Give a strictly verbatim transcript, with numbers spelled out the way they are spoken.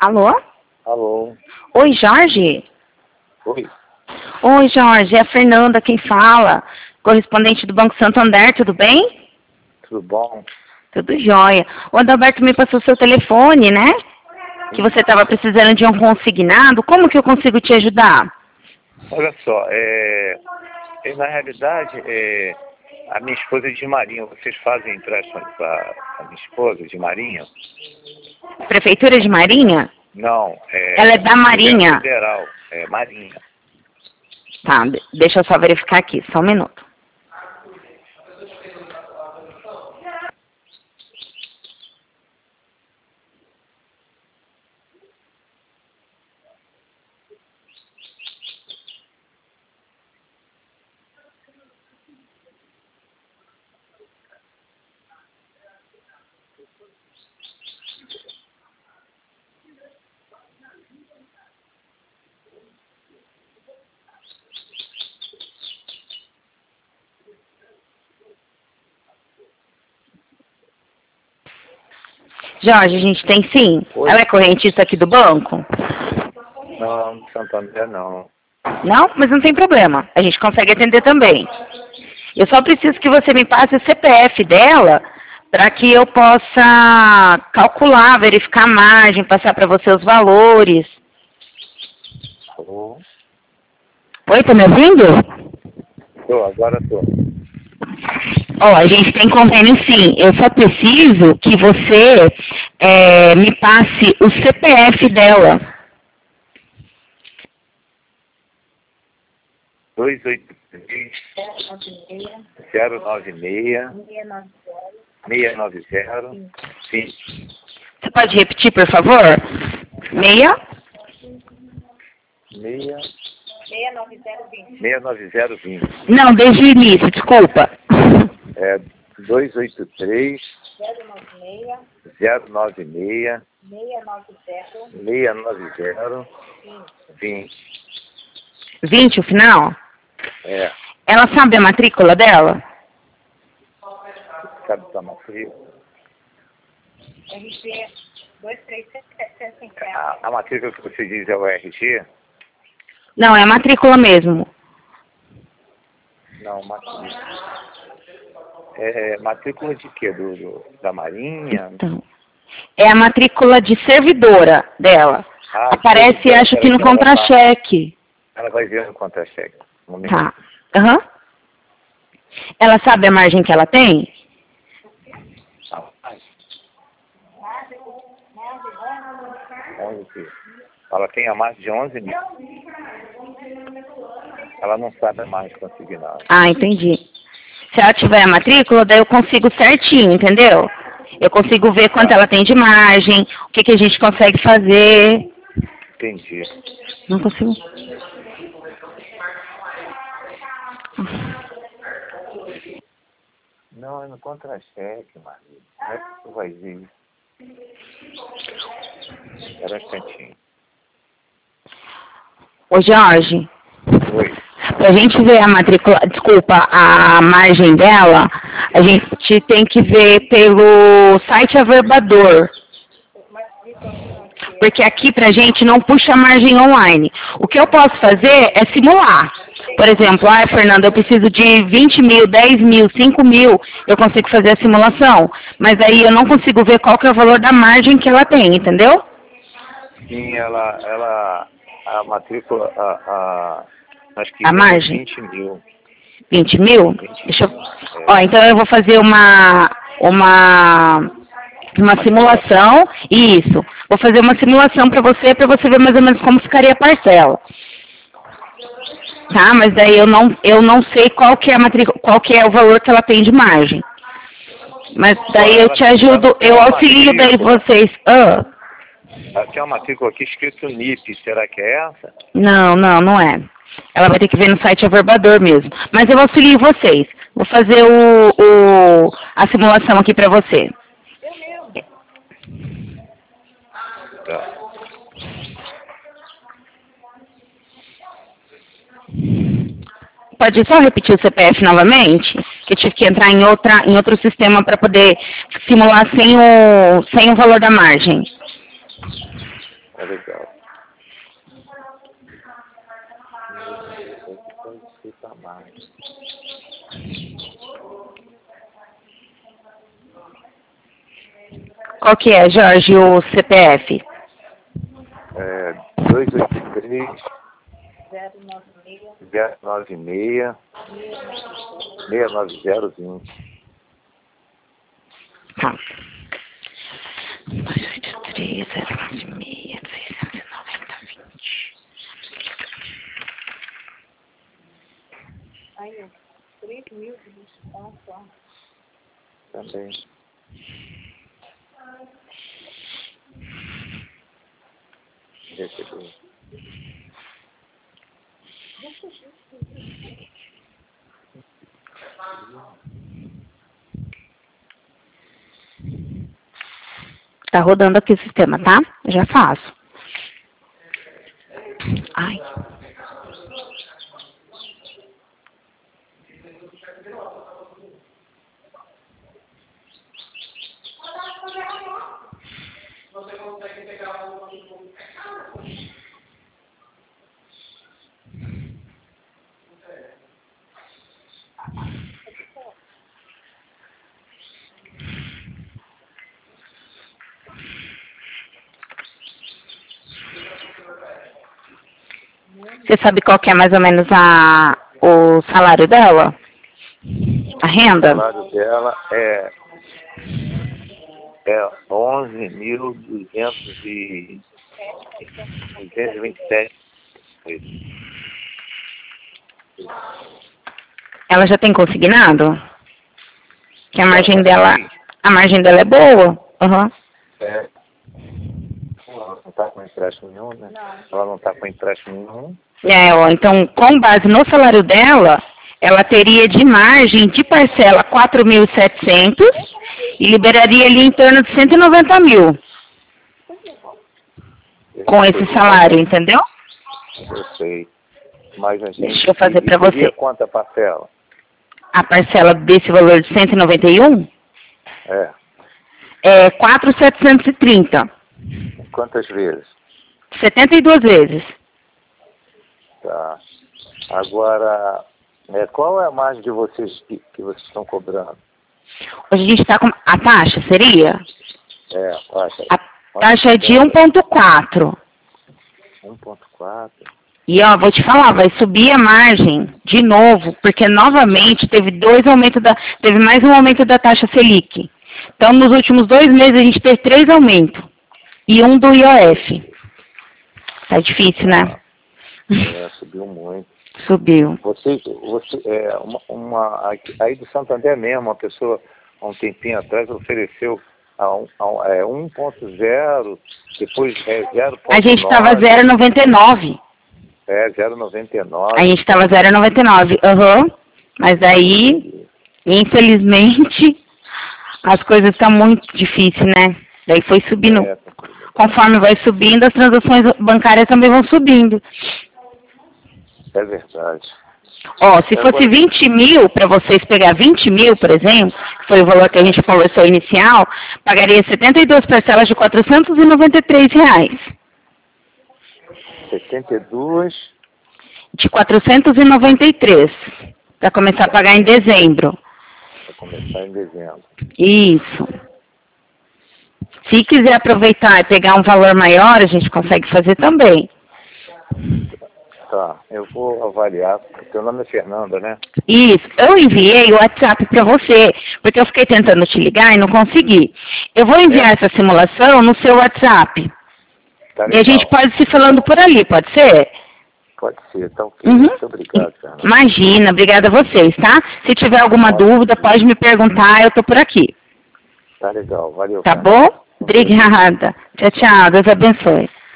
Alô? Alô? Oi, Jorge? Oi? Oi, Jorge, é a Fernanda quem fala, correspondente do Banco Santander, tudo bem? Tudo bom? Tudo jóia. O Adalberto me passou seu telefone, né? Que você estava precisando de um consignado. Como que eu consigo te ajudar? Olha só, é, é, na realidade, é, a minha esposa é de Marinha. Vocês fazem empréstimo para a minha esposa de Marinha? Prefeitura de Marinha? Não. É, Ela é da Marinha. Federal, é Marinha. Tá, deixa eu só verificar aqui, só um minuto. Jorge, a gente tem sim. Oi? Ela é correntista aqui do banco? Não, Santander não. Não? Mas não tem problema. A gente consegue atender também. Eu só preciso que você me passe o C P F dela para que eu possa calcular, verificar a margem, passar para você os valores. Alô? Oi, tá me ouvindo? Tô, agora tô. Ó, a gente tem convênio sim. Eu só preciso que você é, me passe o C P F dela. dois oito três, zero nove seis, seis nove zero, sim. Você pode repetir, por favor? Meia? seis seis nove zero vinte. Não, desde o início, desculpa. É dois oito três, zero nove seis, seis nove zero, vinte. vinte o final? É, Ela sabe a matrícula dela? sabe da matrícula? A, a matrícula que você diz é o R G? Não, é a matrícula mesmo. Não, matrícula. É matrícula de quê? Do, do, da Marinha? Então, é a matrícula de servidora dela. Ah, Aparece, servidora, acho que no ela vai- contra-cheque. Ela vai ver no contra-cheque. Um minuto. Tá. Aham. Ela sabe a margem que ela tem? Ah, onze mil. Ela tem a mais de onze mil. Ela não sabe a mais consignada. Ah, entendi. Se ela tiver a matrícula, daí eu consigo certinho, entendeu? Eu consigo ver quanto ela tem de margem, o que, que a gente consegue fazer. Entendi. Não consigo. Não, é no contra-cheque, Maria. Como é que tu vai ver isso? Era um instantinho. Ô, Jorge, Oi. pra gente ver a matrícula, desculpa, a margem dela, a gente tem que ver pelo site Averbador. Porque aqui pra gente não puxa a margem online. O que eu posso fazer é simular. Por exemplo, ah, Fernanda, eu preciso de vinte mil, dez mil, cinco mil, eu consigo fazer a simulação. Mas aí eu não consigo ver qual que é o valor da margem que ela tem, entendeu? Sim, ela, ela, a matrícula, a, a, acho que A margem? vinte mil. vinte mil? vinte Deixa eu... mil. Ó, então eu vou fazer uma, uma, uma simulação. Isso. Vou fazer uma simulação para você, para você ver mais ou menos como ficaria a parcela. Tá? Mas daí eu não, eu não sei qual que é a matrícula, qual que é o valor que ela tem de margem. Mas daí eu te ajudo, eu auxilio daí vocês. Ah. Ela tem uma matrícula aqui escrito N I P, será que é essa? Não, não, não é. Ela vai ter que ver no site Averbador mesmo. Mas eu auxilio vocês. Vou fazer o, o, a simulação aqui para você. Tá. Pode só repetir o C P F novamente? Que eu tive que entrar em, outra, em outro sistema para poder simular sem o, sem o valor da margem. É legal. Qual que é, Jorge, o C P F? É dois oito três, zero nove seis, seis nove zero vinte. Tá. dois oito três, zero nove seis, seis nove zero vinte. Aí, ó, três mil de desconto. Também. Recebeu. Tá rodando aqui o sistema, tá? Eu já faço. Ai. Você sabe qual que é mais ou menos a, o salário dela? A renda? O salário dela é, é onze mil duzentos e vinte e sete. Ela já tem consignado? Que a margem dela, a margem dela é boa? Uhum. É. Ela não está com empréstimo nenhum, né? Não. Ela não está com empréstimo nenhum. É, ó, então, com base no salário dela, ela teria de margem de parcela quatro mil e setecentos e liberaria ali em torno de cento e noventa mil. Com esse salário, entendeu? Eu sei. Mas a gente... Deixa eu fazer para você. Quanto a parcela? A parcela desse valor de cento e noventa e um? É. É quatro mil setecentos e trinta. Quantas vezes? setenta e duas vezes. Tá. Agora, é, qual é a margem de vocês que, que vocês estão cobrando? Hoje a gente está com... A taxa seria? É, taxa. A taxa é de um ponto quatro. um ponto quatro. E, ó, vou te falar, vai subir a margem de novo, porque novamente teve dois aumentos da... Teve mais um aumento da taxa Selic. Então, nos últimos dois meses, a gente teve três aumentos. E um do I O F. Tá difícil, né? É, subiu muito. Subiu. Você, você, é, uma, uma, aí do Santander mesmo, uma pessoa, há um tempinho atrás, ofereceu a, um, a é, um ponto zero, depois é zero ponto nove. A gente estava zero vírgula noventa e nove. É, zero vírgula noventa e nove. A gente estava zero vírgula noventa e nove, aham. Uhum. Mas aí, infelizmente, as coisas estão muito difíceis, né? Daí foi subindo. É, Conforme vai subindo, as transações bancárias também vão subindo. É verdade. Ó, se fosse vinte mil, para vocês pegar vinte mil, por exemplo, que foi o valor que a gente conversou inicial, pagaria setenta e duas parcelas de quatrocentos e noventa e três reais. setenta e duas? De quatrocentos e noventa e três, para começar a pagar em dezembro. Para começar em dezembro. Isso. Se quiser aproveitar e pegar um valor maior, a gente consegue fazer também. Tá, eu vou avaliar. Teu nome é Fernanda, né? Isso. Eu enviei o WhatsApp para você, porque eu fiquei tentando te ligar e não consegui. Eu vou enviar é. essa simulação no seu WhatsApp. Tá e a gente pode se falando por ali, pode ser? Pode ser, tá ok. Uhum. Muito obrigado, Fernanda. Imagina, obrigada a vocês, tá? Se tiver alguma pode dúvida, ser. Pode me perguntar, eu tô por aqui. Tá legal, valeu. Tá Fernanda. bom? Obrigada. Tchau, tchau. Deus abençoe.